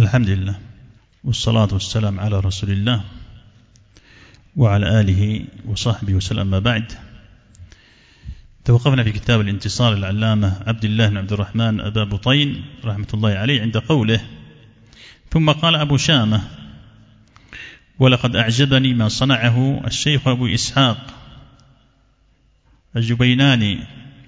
الحمد لله والصلاة والسلام على رسول الله وعلى آله وصحبه وسلم. ما بعد، توقفنا في كتاب الانتصار للعلامة عبد الله بن عبد الرحمن أبا بطين رحمة الله عليه عند قوله: ثم قال أبو شامة: ولقد أعجبني ما صنعه الشيخ أبو إسحاق الجبيناني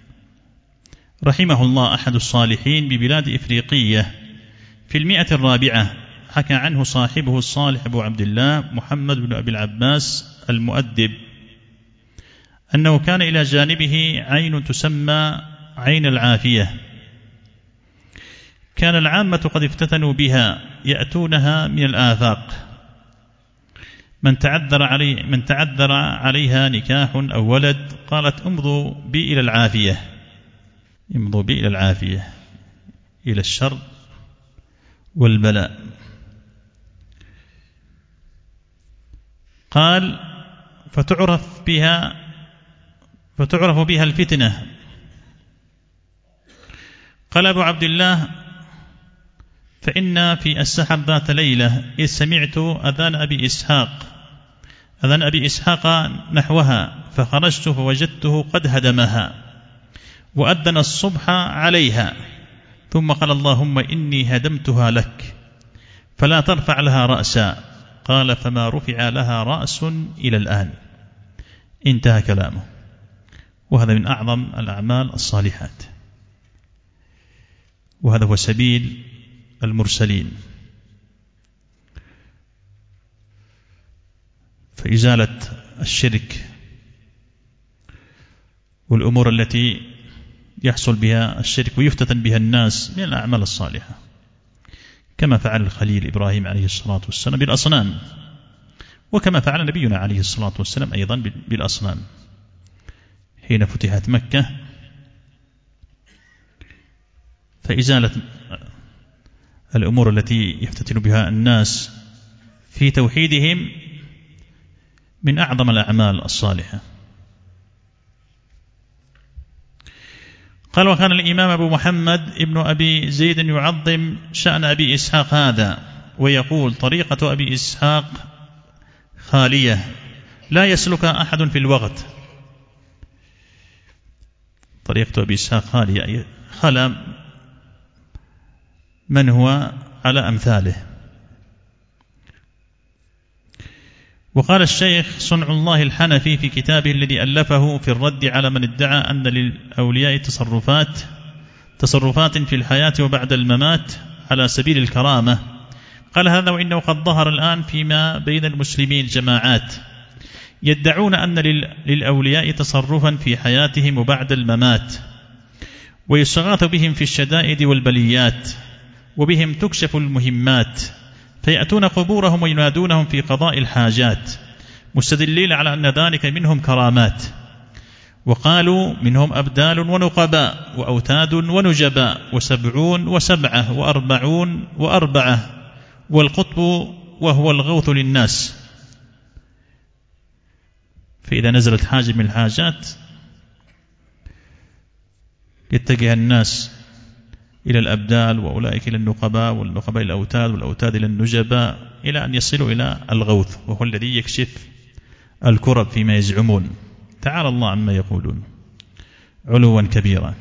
رحمه الله، أحد الصالحين ببلاد إفريقية في 104. حكى عنه صاحبه الصالح أبو عبد الله محمد بن أبي العباس المؤدب أنه كان إلى جانبه عين تسمى عين العافية، كان العامة قد افتتنوا بها يأتونها من الآفاق، من تعذر عليها نكاح أو ولد قالت: امضوا بي إلى العافية، امضوا بي إلى العافية، إلى الشر والبلاء. قال: فتعرف بها الفتنة. قال أبو عبد الله: فإن في السحر ذات ليلة إذ سمعت أذان أبي إسحاق نحوها، فخرجت فوجدته قد هدمها وأذن الصبح عليها، ثم قال: اللهم إني هدمتها لك فلا ترفع لها رأسا. قال: فما رفع لها رأس إلى الآن. انتهى كلامه. وهذا من أعظم الأعمال الصالحات، وهذا هو سبيل المرسلين. فإزالة الشرك والأمور التي يحصل بها الشرك ويفتتن بها الناس من الأعمال الصالحة، كما فعل الخليل إبراهيم عليه الصلاة والسلام بالأصنام، وكما فعل نبينا عليه الصلاة والسلام أيضا بالأصنام حين فتحت مكة. فإزالة الأمور التي يفتتن بها الناس في توحيدهم من أعظم الأعمال الصالحة. قال: وكان الإمام أبو محمد ابن أبي زيد يعظم شأن أبي إسحاق هذا ويقول: طريقة أبي إسحاق خالية لا يسلك أحد في الوقت. طريقة أبي إسحاق خالية، خلا من هو على أمثاله. وقال الشيخ صنع الله الحنفي في كتابه الذي ألفه في الرد على من ادعى أن للأولياء تصرفات في الحياة وبعد الممات على سبيل الكرامة، قال: هذا وإنه قد ظهر الآن فيما بين المسلمين جماعات يدعون أن للأولياء تصرفا في حياتهم وبعد الممات، ويستغاث بهم في الشدائد والبليات، وبهم تكشف المهمات، فيأتون قبورهم وينادونهم في قضاء الحاجات، مستدلين على أن ذلك منهم كرامات. وقالوا: منهم أبدال ونقباء وأوتاد ونجباء وسبعون وسبعة وأربعون وأربعة، والقطب وهو الغوث للناس. فإذا نزلت حاجة من الحاجات يتجه الناس إلى الأبدال، وأولئك إلى النقباء، والنقباء إلى الأوتاد، والأوتاد إلى النجباء، إلى أن يصلوا إلى الغوث، وهو الذي يكشف الكرب فيما يزعمون. تعالى الله عما يقولون علوا كبيرا.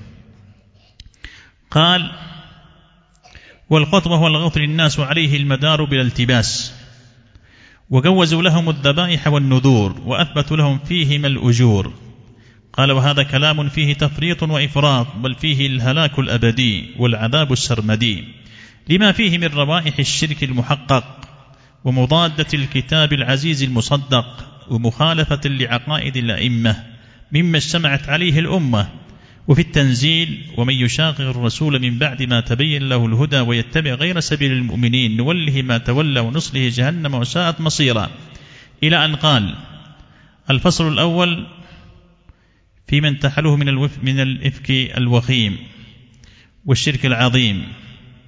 قال: والقطب هو الغوث للناس وعليه المدار بلا التباس، وجوزوا لهم الذبائح والنذور وأثبتوا لهم فيهما الأجور. قال: وهذا كلام فيه تفريط وإفراط، بل فيه الهلاك الأبدي والعذاب السرمدي، لما فيه من روائح الشرك المحقق ومضادة الكتاب العزيز المصدق ومخالفة لعقائد الأئمة مما اجتمعت عليه الأمة. وفي التنزيل: ومن يشاقق الرسول من بعد ما تبين له الهدى ويتبع غير سبيل المؤمنين نوله ما تولى ونصله جهنم وساءت مصيرا، إلى أن قال: الفصل الأول في من تحله من الإفك الوخيم والشرك العظيم.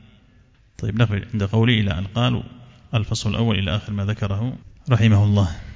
طيب، نقف عند قوله إلى أن قالوا الفصل الأول إلى آخر ما ذكره رحمه الله.